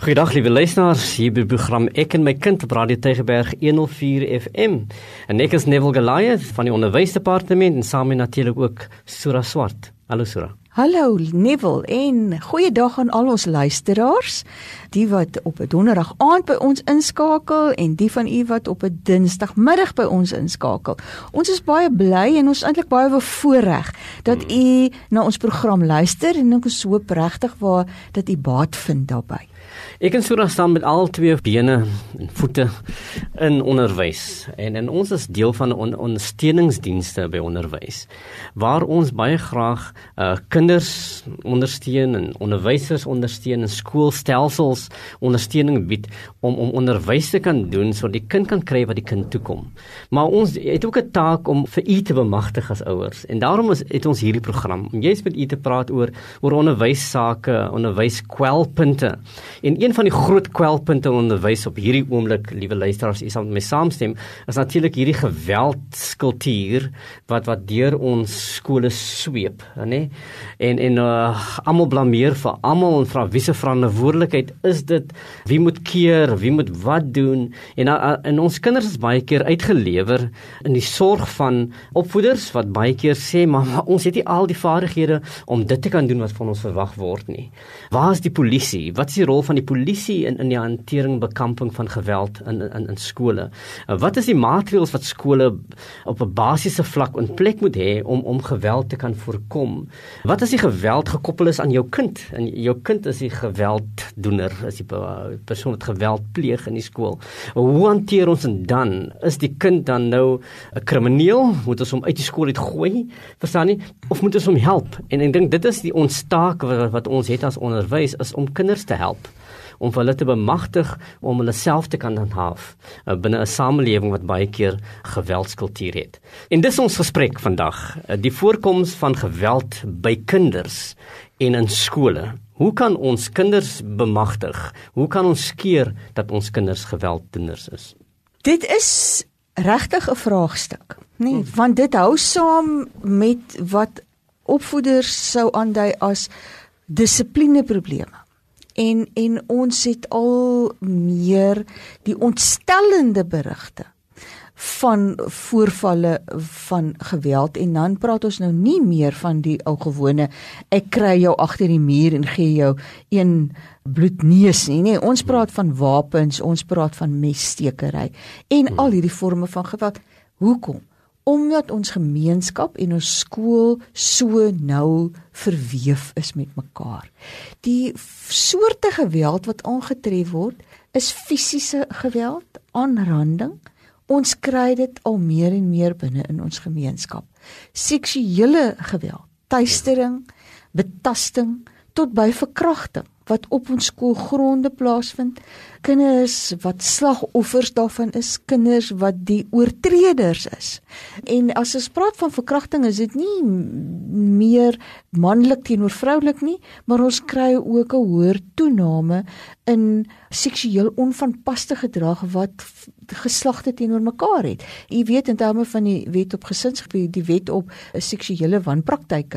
Goeiedag liewe luisteraars, hier by die program Ek en my kind op Radio Tygerberg 104 FM. En ek is Neville Goliath van die onderwysdepartement en saam met natuurlik ook Sura Swart. Hallo Sura. Hallo Neville en goeiedag aan al ons luisteraars, die wat op 'n donderdag aand by ons inskakel en die van u wat op 'n dinsdagmiddag by ons inskakel. Ons is baie bly en ons is eintlik baie bevoorreg dat u na ons program luister en ek hoop regtig dat u baat vind daarbey. Ek en Sura staan met al twee bene en voete in onderwys en ons is deel van ondersteuningsdienste by onderwys, waar ons baie graag kinders ondersteun en onderwysers ondersteun en skoolstelsels ondersteuning bied om onderwys te kan doen sodat die kind kan kry wat die kind toekom. Maar ons het ook 'n taak om vir u te bemagtig as ouers en daarom het ons hierdie program om juist met u te praat oor onderwyssake, onderwyskwelpunte. En een van die groot kwelpunte in onderwys op hierdie oomblik, liewe luisteraars, u sal met my saamstem, is natuurlik hierdie geweldskultuur wat deur ons skole sweep, né? En almal blameer vir almal en vra wie se verantwoordelikheid is dit? Wie moet keer? Wie moet wat doen? En ons kinders is baie keer uitgelewer in die sorg van opvoeders wat baie keer sê, maar ons het nie al die vaardighede om dit te kan doen wat van ons verwag word nie. Waar is die polisie? Wat is die rol van die polisie in die hantering, bekamping van geweld in skole? Wat is die maatreëls wat skole op 'n basiese vlak in plek moet hê om geweld te kan voorkom? Wat as die geweld gekoppel is aan jou kind? En jou kind is die gewelddoener, is die persoon wat geweld pleeg in die skool. Hoe hanteer ons en dan? Is die kind dan nou 'n krimineel? Moet ons hom uit die skool uitgooi? Verstaan nie? Of moet ons hom help? En ek dink dit is die ons taak wat ons het as onderwys, is om kinders te help, om hulle te bemagtig om hulle self te kan handhaaf binne 'n samelewing wat baie keer geweldskultuur het. En dis ons gesprek vandag, die voorkoms van geweld by kinders en in skole. Hoe kan ons kinders bemagtig? Hoe kan ons keer dat ons kinders gewelddoeners is? Dit is regtig 'n vraagstuk, nee, want dit hou saam met wat opvoeders sou aandui as dissiplineprobleme. En ons het al meer die ontstellende berigte van voorvalle van geweld, en dan praat ons nou nie meer van die ou gewone, ek kry jou agter die muur en gee jou een bloedneus nie, nee, ons praat van wapens, ons praat van messtekery en al hierdie forme van geweld. Hoekom? Omdat ons gemeenskap en ons skool so nou verweef is met mekaar. Die soorte geweld wat aangetref word, is fisiese geweld, aanranding. Ons kry dit al meer en meer binne in ons gemeenskap. Seksuele geweld, teistering, betasting, tot by verkrachting, wat op ons skoolgronde plaasvind, kinders wat slagoffers daarvan is, kinders wat die oortreders is. En as ons praat van verkrachting, is dit nie meer manlik teenoor vroulik nie, maar ons kry ook 'n hoër toename in seksueel onvanpaste gedrag wat geslagte teenoor mekaar het. Jy weet, in terme van die wet op gesinsgebied, die wet op seksuele wanpraktyke,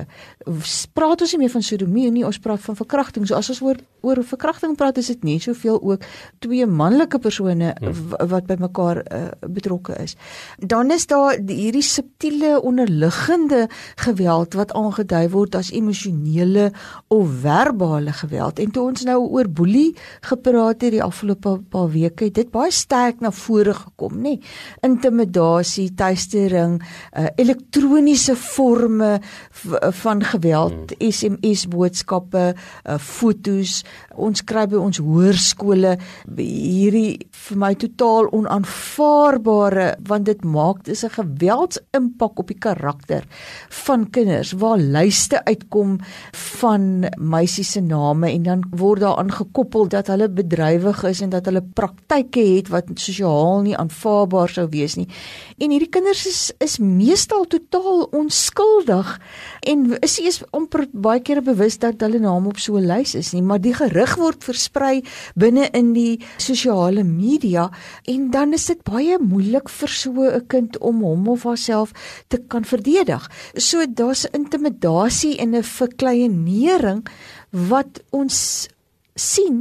praat ons nie meer van sodomie nie, ons praat van verkrachting. So as ons oor verkrachting praat, is dit nie soveel ook twee manlike persone wat by mekaar betrokke is. Dan is daar hierdie subtiele onderliggende geweld wat aangedui word as emosionele of verbale geweld. En toe ons nou oor boelie gepraat het die afgelope paar weke, het dit baie sterk na vore gekom, nê? Intimidasie, teistering, elektroniese forme van geweld, SMS-boodskappe, foto's. Ons kry by ons hoërskole hierdie vir my totaal onaanvaarbare, want dit maak dis 'n geweldsimpak op die karakter van kinders, waar lyste uitkom van meisies se name en dan word daaraan gekoppel dat hulle bedrywig is en dat hulle praktyke het wat sosiaal nie aanvaarbaar sou wees nie. En hierdie kinders is meestal totaal onskuldig en is nie eens amper baie kere bewus dat hulle naam op so 'n lys is nie, maar die gerug word versprei binne in die sosiale media en dan is dit baie moeilik vir so 'n kind om hom of haarself te kan verdedig. So daar's intimidasie en 'n verkleinering wat ons sien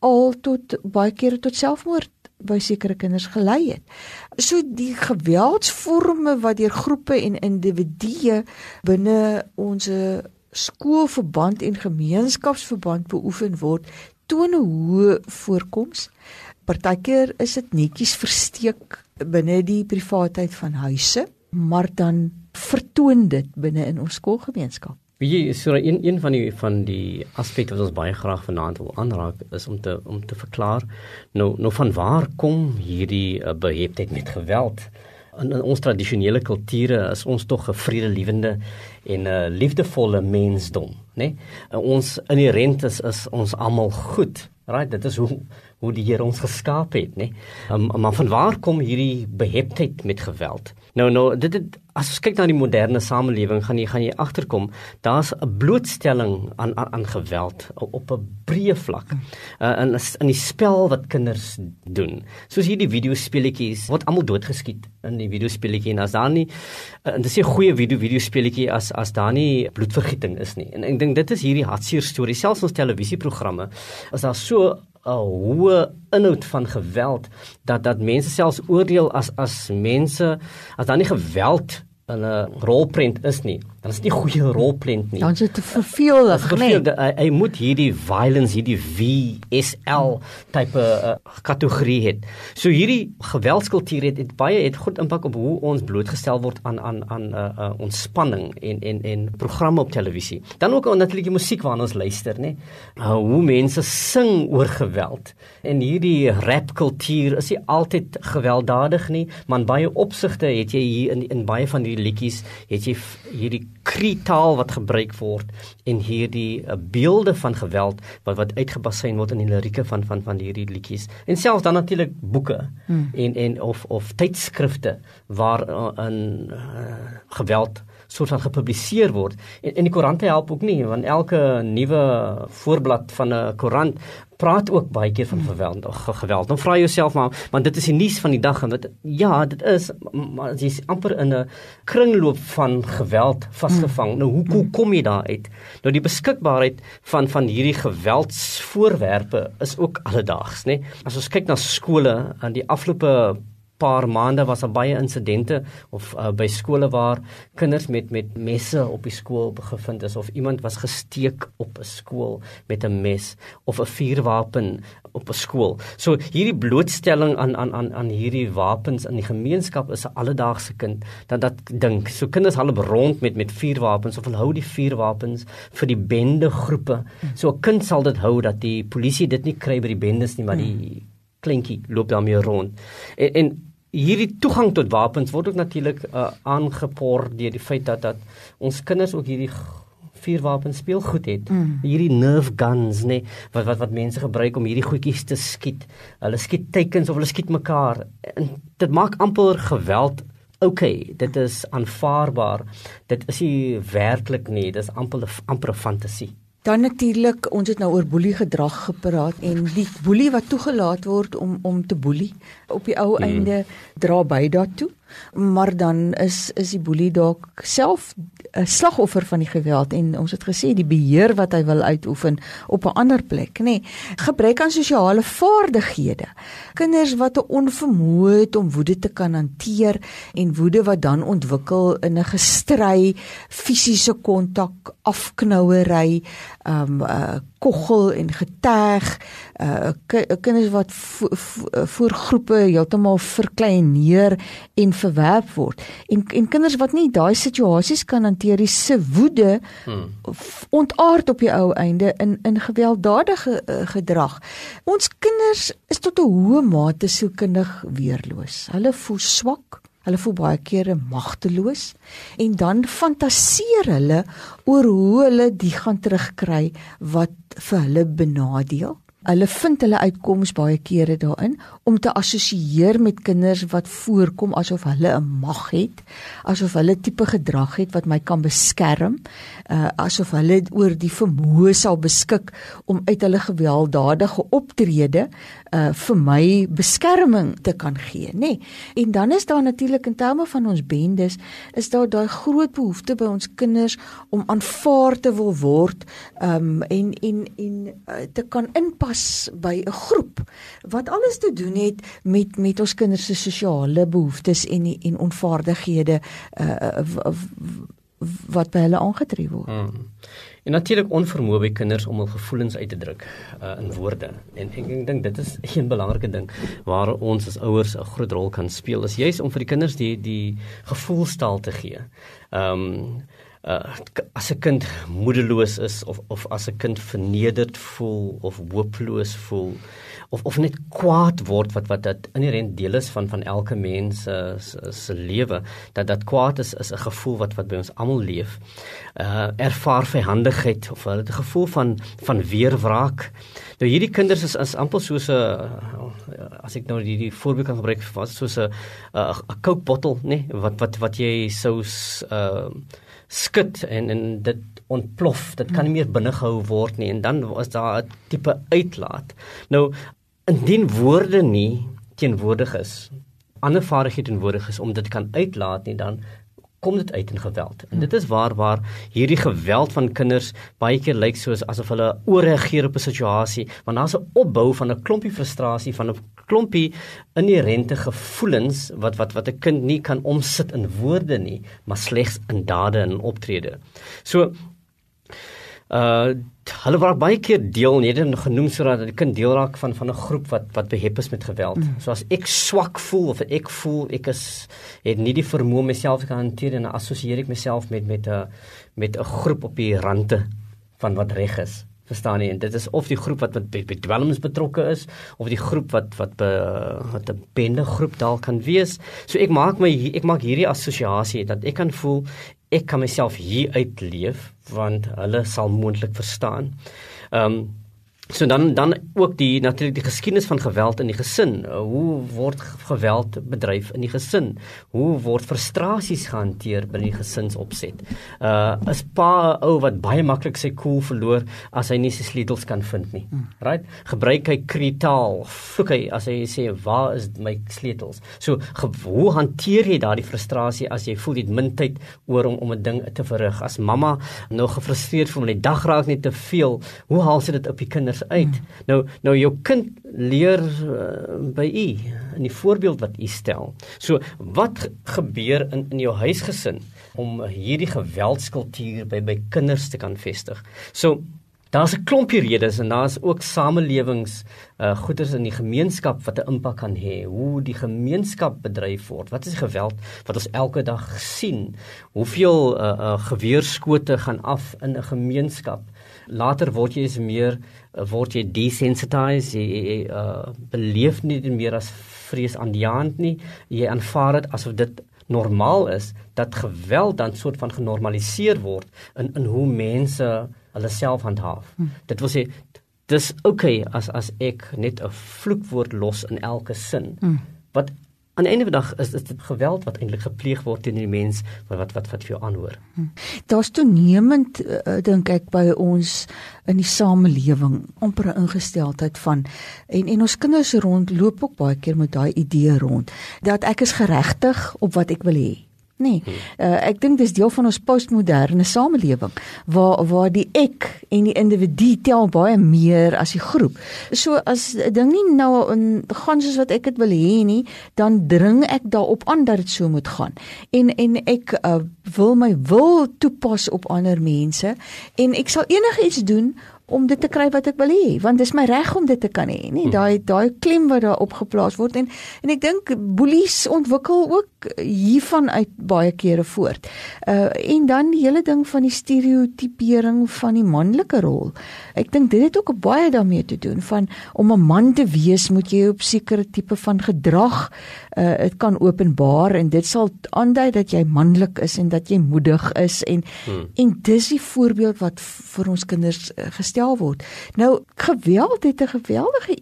al baie kere tot selfmoord by sekere kinders gelei het. So die geweldsvorme wat deur groepe en individue binne ons skoolverband en gemeenskapsverband beoefen word, toon 'n hoë voorkoms. Partykeer is dit netjies versteek binne die privaatheid van huise, maar dan vertoon dit binne in ons skoolgemeenskap. Weet jy, so een van die aspekte wat ons baie graag vanaand wil aanraak is om te verklaar nou van waar kom hierdie beheptheid met geweld. In ons tradisionele kulture is ons tog 'n vredelewende en liefdevolle mensdom, né? Ons inherent is ons almal goed. Right, dit is hoe die Here ons geskaap het, né? Maar van waar kom hierdie beheptheid met geweld? Nou as ons kyk na die moderne samelewing, gaan jy agterkom, daar's 'n blootstelling aan geweld op 'n breë vlak. In die spel wat kinders doen. Soos hierdie videospeletjies word almal doodgeskiet in die videospeletjie en as daar nie dit is 'n goeie videospeletjie as daar nie bloedvergieting is nie. En ek dink dit is hierdie hartseer storie. Selfs ons televisieprogramme is daar so 'n hoë inhoud van geweld dat mense selfs oordeel as daar nie geweld in 'n rolprent is nie, dan is dit nie goeie rolprent nie. Dan is dit te verveelig, nee. Hy moet hierdie violence, hierdie VSL type kategorie het. So hierdie geweldskultuur het goed impak op hoe ons blootgestel word aan ontspanning en programme op televisie. Dan ook natuurlik die musiek waarna ons luister, né? Hoe mense sing oor geweld. En hierdie rapkultuur is nie altyd gewelddadig nie, maar in baie opsigte het jy hier in baie van die liedjies het jy hierdie krietaal wat gebruik word en hierdie beelde van geweld wat uitgebasyn word in die lirieke van hierdie liedjies. En selfs dan natuurlik boeke en of tydskrifte waar geweld soort van gepubliseer word. En die koerante help ook nie, want elke nuwe voorblad van 'n koerant praat ook baie keer van geweld. Dan vra jouself maar dit is die nuus van die dag en dit is, maar jy is amper in 'n kringloop van geweld vasgevang. Nou hoe kom jy daar uit? Nou die beskikbaarheid van hierdie geweldsvoorwerpe is ook alledaags, né? As ons kyk na skole in die afgelope paar maande was daar baie insidente by skole waar kinders met messe op die skool gevind is of iemand was gesteek op 'n skool met 'n mes of 'n vuurwapen op 'n skool. So hierdie blootstelling aan hierdie wapens in die gemeenskap is 'n alledaagse dat dink. So kinders hou rond met vuurwapens of hulle hou die vuurwapens vir die bende groepe. So 'n kind sal dit hou dat die polisie dit nie kry by die bendes nie, maar die kleintjie loop daarmee rond. En hierdie toegang tot wapens word ook natuurlik aangepoor deur die feit dat ons kinders ook hierdie vuurwapens speelgoed het. Hierdie nerve guns, nee, wat mense gebruik om hierdie goedjies te skiet. Hulle skiet teikens of hulle skiet mekaar. En dit maak amper geweld. Okay, dit is aanvaarbaar. Dit is nie werklik nie, dit is amper 'n fantasie. Dan natuurlik, ons het nou oor boeliegedrag gepraat en die boelie wat toegelaat word om te boelie op die ou einde dra by daartoe, maar dan is die boelie dalk self 'n slagoffer van die geweld en ons het gesê die beheer wat hy wil uitoefen op 'n ander plek, nê. Gebrek aan sosiale vaardighede. Kinders wat 'n onvermoë het om woede te kan hanteer en woede wat dan ontwikkel in 'n gestry, fisiese kontak, afknouery, koggel en geterg, kinders wat voor groepe heeltemal verkleineer en verwerp word. En kinders wat nie daai situasies kan hanteer, die se woede ontaard op die ou einde in gewelddadige gedrag. Ons kinders is tot 'n hoë mate sielkundig weerloos. Hulle voel swak. Hulle voel baie kere magteloos en dan fantaseer hulle oor hoe hulle die gaan terugkry wat vir hulle benadeel. Hulle vind hulle uitkoms baie kere daarin om te assosieer met kinders wat voorkom asof hulle 'n mag het, asof hulle tipe gedrag het wat my kan beskerm, asof hulle oor die vermoë sal beskik om uit hulle gewelddadige optrede vir my beskerming te kan gee, nê. En dan is daar natuurlik in terme van ons bendes, is daar daai groot behoefte by ons kinders om aanvaar te wil word en te kan inpas pas by 'n groep wat alles te doen het met ons kinders se sosiale behoeftes en onvaardighede wat by hulle aangetref word. En natuurlik onvermoë by kinders om hul gevoelens uit te druk in woorde. En ek dink dit is 'n belangrike ding waar ons as ouers 'n groot rol kan speel, is juis om vir die kinders die gevoelstaal te gee. As 'n kind moedeloos is of as 'n kind vernederd voel of hopeloos voel of net kwaad word wat dit inherent deel is van elke mens se lewe, dat kwaad is 'n gevoel wat by ons almal leef. Ervaar vyhandigheid of hulle 'n gevoel van weerwraak. Nou hierdie kinders is amper soos 'n as ek nou die voorbeeld kan gebruik, soos 'n Coke bottel, nee, wat jy sou skit en dit ontplof, dit kan nie meer binnengehou word nie, en dan is daar 'n tipe uitlaat. Nou, indien woorde nie teenwoordig is, ander vaardighede teenwoordig is om dit kan uitlaat nie, dan kom dit uit in geweld. En dit is waar hierdie geweld van kinders baie keer lyk soos asof hulle oorreageer op 'n situasie, want daar's 'n opbou van 'n klompie frustrasie, van 'n klompie inherente gevoelens wat 'n kind nie kan omsit in woorde nie, maar slegs in dade en optrede. So hulle word baie keer deel, nie dit genoem sodat die kind deel raak van 'n groep wat behep is met geweld. So as ek swak voel of ek voel ek het nie die vermoë om myself te kan hanteer, en dan assosieer ek myself met 'n groep op die rande van wat reg is. Verstaan jy? En dit is of die groep wat by dwelms betrokke is, of die groep wat 'n bendegroep daar kan wees. So ek maak hierdie assosiasie dat ek kan voel ek kan myself hier uitleef, want hulle sal moontlik verstaan. So dan ook natuurlik die geskiedenis van geweld in die gesin. Hoe word geweld bedryf in die gesin? Hoe word frustrasies gehanteer binne die gesinsopset? Is pa 'n ou wat baie maklik sy koel verloor as hy nie sy sleutels kan vind nie. Right? Gebruik hy kritaal, vloek hy as hy sê waar is my sleutels? So hoe hanteer jy daardie frustrasie as jy voel jy het min tyd oor om 'n ding te verrig? As mamma nou gefrustreerd voel, die dag raak net te veel, hoe haal sy dit op die kinders uit? Nou jou kind leer by u in die voorbeeld wat u stel. So wat gebeur in jou huisgesin om hierdie geweldskultuur by kinders te kan vestig? So daar's 'n klompie redes, en daar's ook samelewings goeders in die gemeenskap wat 'n impak kan hê. Hoe die gemeenskap bedryf word. Wat is die geweld wat ons elke dag sien? Hoeveel geweerskote gaan af in 'n gemeenskap? Later word jy desensitized, jy beleef nie meer as vrees aan die hand nie, jy aanvaar dit asof dit normaal is, dat geweld dan soort van genormaliseer word in hoe mense hulle self handhaaf. Dit wil sê, dis okay as ek net 'n vloekwoord los in elke sin. Wat aan die einde van die dag is dit geweld wat eintlik gepleeg word teen die mens wat vir jou aanhoor. Daar's toenemend, dink ek, by ons in die samelewing amper 'n ingesteldheid van, en ons kinders rondloop ook baie keer met daai idee rond, dat ek is geregtig op wat ek wil hê. Nee, ek dink dis deel van ons postmoderne samelewing, waar die ek en die individu tel baie meer as die groep. So as 'n ding nie nou gaan soos wat ek dit wil hê nie, dan dring ek daarop aan dat dit so moet gaan. En ek wil my wil toepas op ander mense, en ek sal enigiets doen om dit te kry wat ek wil hê, want dis my reg om dit te kan hê, nie? Daai klem wat daar opgeplaas word, en ek dink boelies ontwikkel ook hiervan uit baie kere voort. En dan die hele ding van die stereotypering van die manlike rol. Ek dink dit het ook baie daarmee te doen, van om 'n man te wees, moet jy op sekere tipe van gedrag dit kan openbaar, en dit sal aandui dat jy manlik is en dat jy moedig is, en dis die voorbeeld wat vir ons kinders gestel word. Nou, geweld het 'n geweldige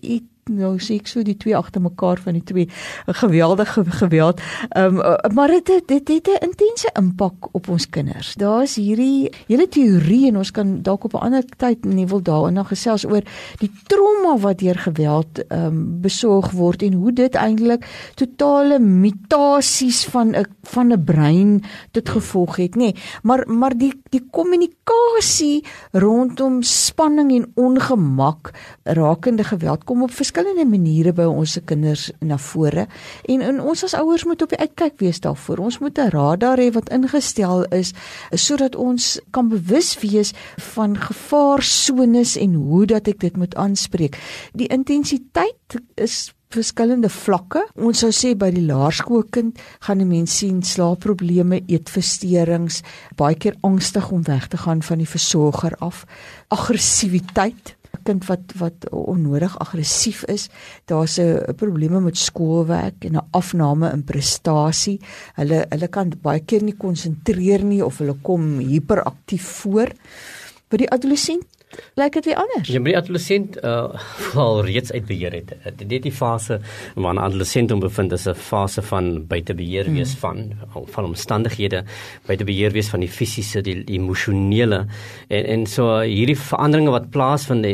nou sê ek so die twee agter mekaar van die twee, 'n geweldige geweld, maar dit het 'n intense impak op ons kinders. Daar is hierdie hele teorie, en ons kan dalk op 'n ander tyd nie wil daarin gesels oor die trauma wat deur geweld besorg word, en hoe dit eintlik totale mutasies van 'n brein tot gevolg het, nê. Maar die kommunikasie rondom spanning en ongemak rakende geweld kom op verskillende maniere by ons kinders na vore, en ons as ouers moet op die uitkyk wees daarvoor. Ons moet 'n radar hê wat ingestel is sodat ons kan bewus wees van gevaarsones en hoe dat ek dit moet aanspreek. Die intensiteit is verskillende vlakke. Ons sou sê by die laerskoolkind gaan 'n mens sien slaapprobleme, eetversteurings, baie keer angstig om weg te gaan van die versorger af, aggressiwiteit. 'n Kind wat onnodig aggressief is, daar's 'n probleme met skoolwerk en 'n afname in prestasie. Hulle kan baie keer nie konsentreer nie, of hulle kom hiperaktief voor. By die adolessent lyk dit weer anders. Ja, by die adolessent al reeds uit beheer het. Dit die fase waar 'n adolessent hom bevind is 'n fase van buite beheer wees van omstandighede, buite beheer wees van die fisiese, die emosionele, en so hierdie veranderinge wat plaasvind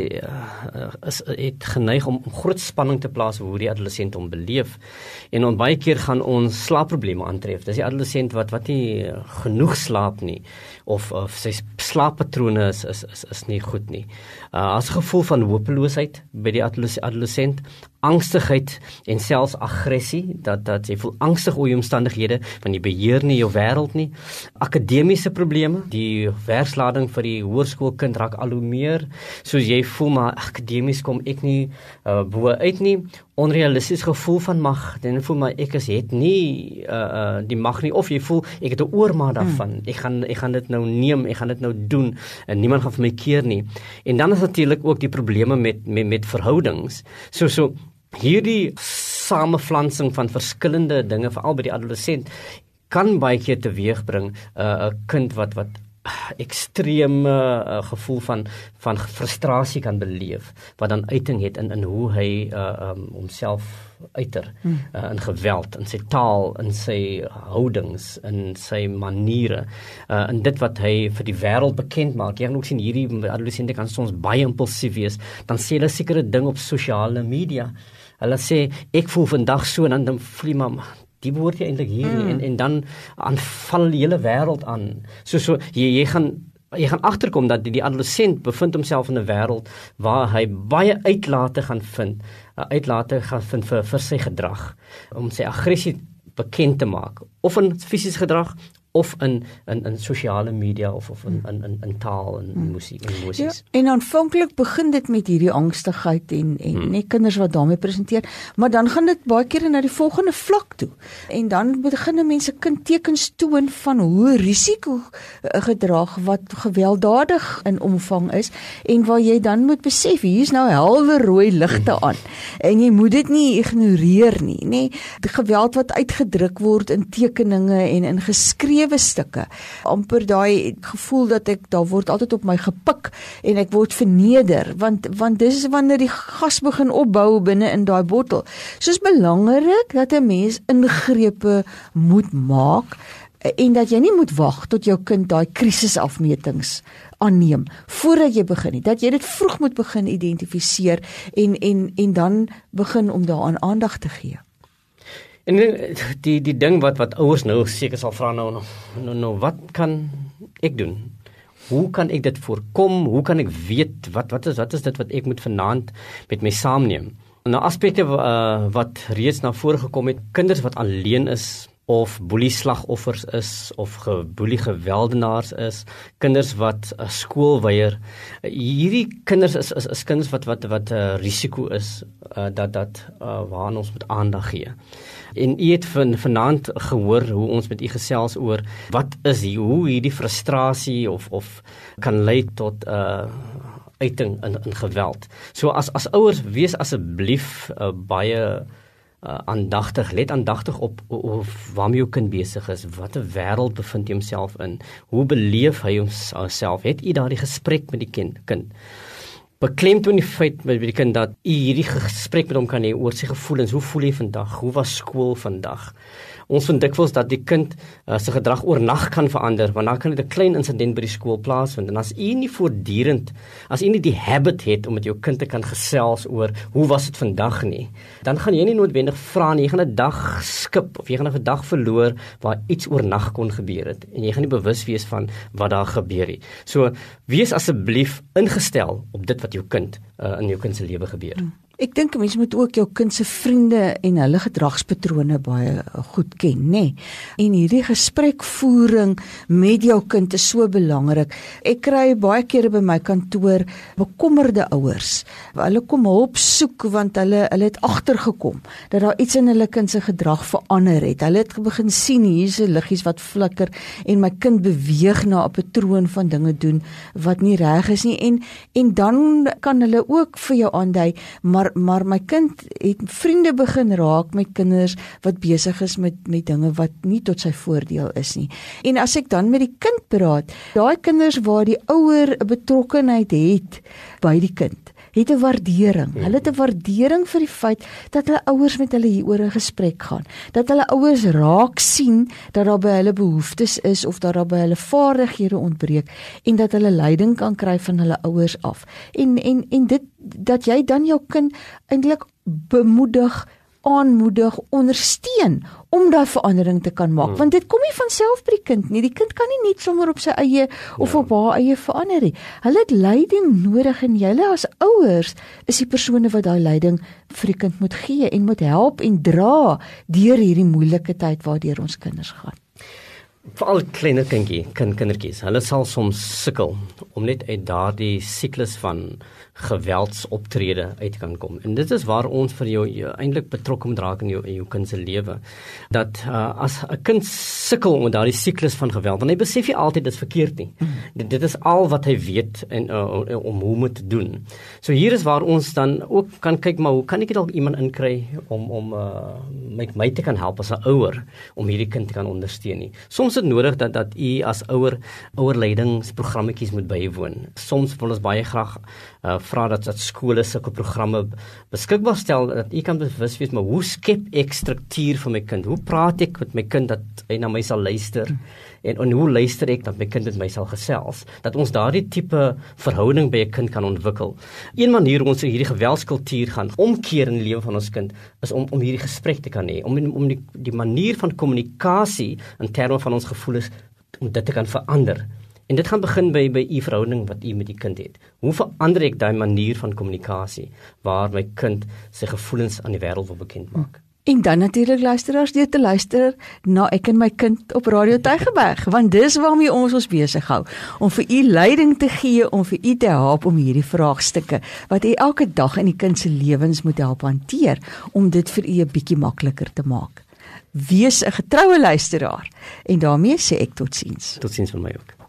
het geneig om groot spanning te plaas hoe die adolessent hom beleef, en baie keer gaan ons slaapprobleme aantref. Dis die adolessent wat nie genoeg slaap nie, of sy slaappatrone is nie goed nie. As gevoel van hopeloosheid by die adolessent, angstigheid en selfs aggressie, dat jy voel angstig oor die omstandighede, want jy beheer nie jou wêreld nie. Akademiese probleme, die werkslading vir die hoërskoolkind raak al hoe meer, soos jy voel, maar akademies kom ek nie bo uit nie. Onrealisties gevoel van mag, en voel maar ek het nie die mag nie, of jy voel ek het 'n oormaat daarvan, ek gaan dit nou neem, ek gaan dit nou doen, en niemand gaan vir my keer nie. En dan is natuurlik ook die probleme met verhoudings. So hierdie samevlansing van verskillende dinge, veral by die adolessent, kan baie keer teweegbring 'n kind wat ekstreme gevoel van frustrasie kan beleef, wat dan uiting het in hoe hy homself uiter, in geweld, in sy taal, in sy houdings, in sy maniere, in dit wat hy vir die wêreld bekend maak. Jy kan ook sien, hierdie adolessente kan soms baie impulsief wees, dan sê hulle sekere ding op sosiale media. Hulle sê, ek voel vandag so, en dan voel jy maar, die behoort jy eintlik hier nie, en dan aanval die hele wêreld aan. So jy gaan agterkom dat die adolessent bevind homself in 'n wêreld waar hy baie uitlate gaan vind vir sy gedrag, om sy aggressie bekend te maak, of in fisiese gedrag, of in sosiale media, of in taal en emosies. Ja, en aanvanklik begin dit met hierdie angstigheid en net kinders wat daarmee presenteer, maar dan gaan dit baie keer na die volgende vlak toe. En dan begin mense tekens toon van hoe risiko gedrag wat gewelddadig in omvang is, en waar jy dan moet besef, hier is nou helder rooi ligte aan, en jy moet dit nie ignoreer nie, die geweld wat uitgedruk word in tekeninge en in geskrewe stukke, amper daai gevoel dat daar word altyd op my gepik en ek word verneder, want dis is wanneer die gas begin opbou binne in daai bottel. So is belangrik dat 'n mens ingrepe moet maak, en dat jy nie moet wag tot jou kind daai krisisafmetings aanneem voordat jy begin nie, dat jy dit vroeg moet begin identifiseer en dan begin om daaraan aandag te gee. En die ding wat ouers nou seker sal vra, nou wat kan ek doen? Hoe kan ek dit voorkom? Hoe kan ek weet, wat is dit wat ek moet vanaand met my saamneem? Nou aspekte wat reeds na vore gekom het, kinders wat alleen is, of boelie-slagoffers is, of boelie-geweldenaars is, kinders wat skool weier. Hierdie kinders is kinders wat risiko is, dat waaraan ons moet aandag gee. En u het vanaand gehoor hoe ons met u gesels oor wat is hoe hierdie frustrasie of kan lei tot uiting in geweld. So as ouers, wees asseblief baie aandagtig, let aandagtig op waarmee jou kind besig is, wat 'n wêreld bevind hy homself in, hoe beleef hy homself, het u daardie gesprek met die kind? beklemtoon die feit by die kind dat u hierdie gesprek met hom kan hê oor sy gevoelens. Hoe voel jy vandag? Hoe was skool vandag? Ons vind dikwels dat die kind sy gedrag oornag kan verander, want dan kan dit 'n klein insident by die skool plaasvind. En as u nie voortdurend, as u nie die habit het om met jou kind te kan gesels oor hoe was dit vandag nie, dan gaan jy nie noodwendig vra nie. Jy gaan 'n dag skip of jy gaan 'n dag verloor waar iets oornag kon gebeur het en jy gaan nie bewus wees van wat daar gebeur het. So wees asseblief ingestel op dit wat jou kind in jou kind se lewe gebeur. Ek dink 'n mens moet ook jou kind se vriende en hulle gedragspatrone baie goed ken, nê? En hierdie gesprekvoering met jou kind is so belangrik. Ek kry baie kere by my kantoor bekommerde ouers. Hulle kom hulp soek want hulle het agtergekom dat daar iets in hulle kind se gedrag verander het. Hulle het begin sien hier's 'n liggies wat flikker en my kind beweeg na 'n patroon van dinge doen wat nie reg is nie. En dan kan hulle ook vir jou aandui, maar my kind het vriende begin raak met kinders wat besig is met dinge wat nie tot sy voordeel is nie. En as ek dan met die kind praat, daai kinders waar die ouer 'n betrokkenheid het by die kind, het 'n waardering. Hulle het 'n waardering vir die feit dat hulle ouers met hulle hieroor 'n gesprek gaan. Dat hulle ouers raak sien dat daar by hulle behoeftes is of dat daar by hulle vaardighede ontbreek en dat hulle leiding kan kry van hulle ouers af. En dit dat jy dan jou kind eintlik bemoedig, aanmoedig, ondersteun om daai verandering te kan maak, want dit kom nie van self by die kind nie. Die kind kan nie net sommer op sy eie of op haar eie verander nie. Hulle het leiding nodig en julle as ouers is die persone wat daai leiding vir die kind moet gee en moet help en dra deur hierdie moeilike tyd waardeur ons kinders gaan. Veral kleiner kindertjies, hulle sal soms sukkel om net uit daardie siklus van geweldsoptrede uit kan kom. En dit is waar ons vir jou eintlik betrokke moet raak in jou kind se lewe. Dat as 'n kind sukkel met daardie siklus van geweld, dan hy besef jy altyd dit is verkeerd nie. Dit is al wat hy weet en om hoe moet doen. So hier is waar ons dan ook kan kyk, maar hoe kan ek dalk iemand inkry om my te kan help as 'n ouer om hierdie kind te kan ondersteun nie. Soms is dit nodig dat u as ouerleidingsprogrammetjies moet bywoon. Soms wil ons baie graag vra dat skole sulke programme beskikbaar stel, dat u kan bewus wees, maar hoe skep ek struktuur vir my kind? Hoe praat ek met my kind dat hy na my sal luister? En hoe luister ek dat my kind met my sal gesels? Dat ons daardie tipe verhouding by 'n kind kan ontwikkel. Een manier hoe ons hierdie geweldskultuur gaan omkeer in die lewe van ons kind, is om hierdie gesprek te kan hê, om die manier van kommunikasie in terme van ons gevoelens, om dit te kan verander. En dit gaan begin by u verhouding wat u met die kind het. Hoe verander ek daai manier van kommunikasie waar my kind sy gevoelens aan die wêreld wil bekend maak? En dan natuurlik luisteraars deur te luister na Ek en my kind op Radio Tygerberg, want dis waarmee ons besig hou, om vir u leiding te gee, om vir u te help om hierdie vraagstukke wat u elke dag in die kind se lewens moet help hanteer, om dit vir u 'n bietjie makliker te maak. Wees 'n getroue luisteraar en daarmee sê ek totsiens. Totsiens van my ook.